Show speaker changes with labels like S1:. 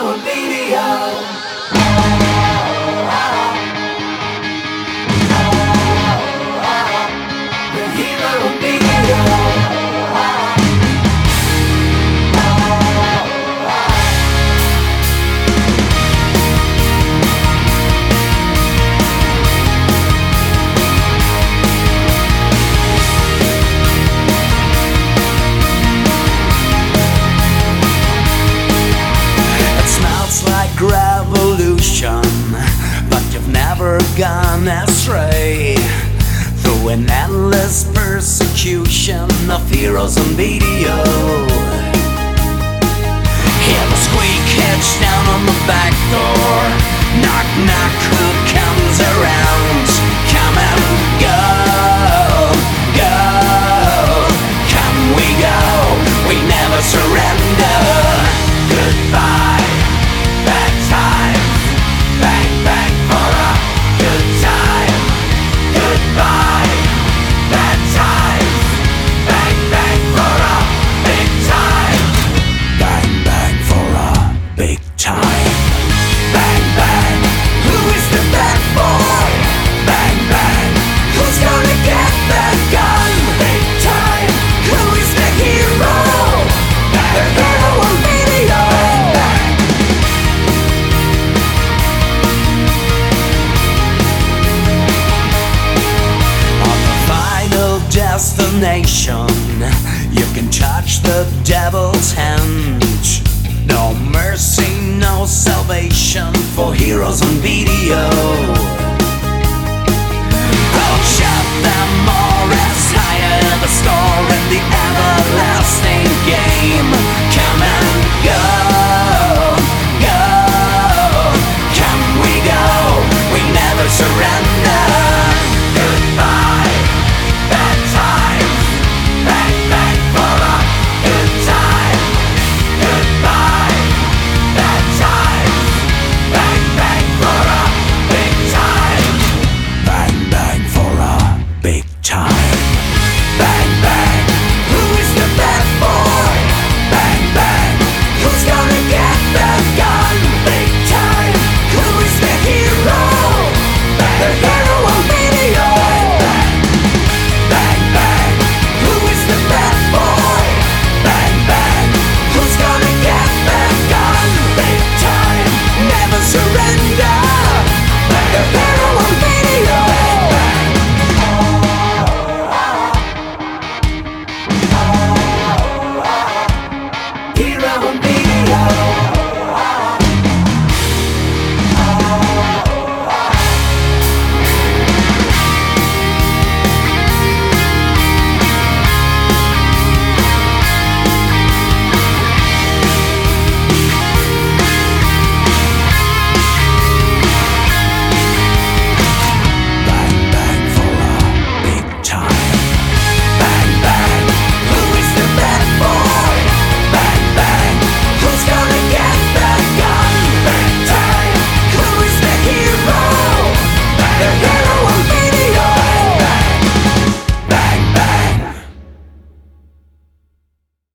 S1: hero on video. The hero on video. Revolution, but you've never gone astray through an endless persecution of heroes on video. Hear the squeak hitch down on the back door. Knock, knock, who comes around? Come and go, go. Come we go, we never surrender. Goodbye. Bad times, bang bang for a good time. Goodbye. Bad times, bang bang for a big time. Bang bang for a big time. Bang bang, who is the bad boy? Bang bang, who's gonna get that gun? Big time, who is the hero? The hero on video. Destination, you can touch the devil's hand. No mercy, no salvation for heroes on video.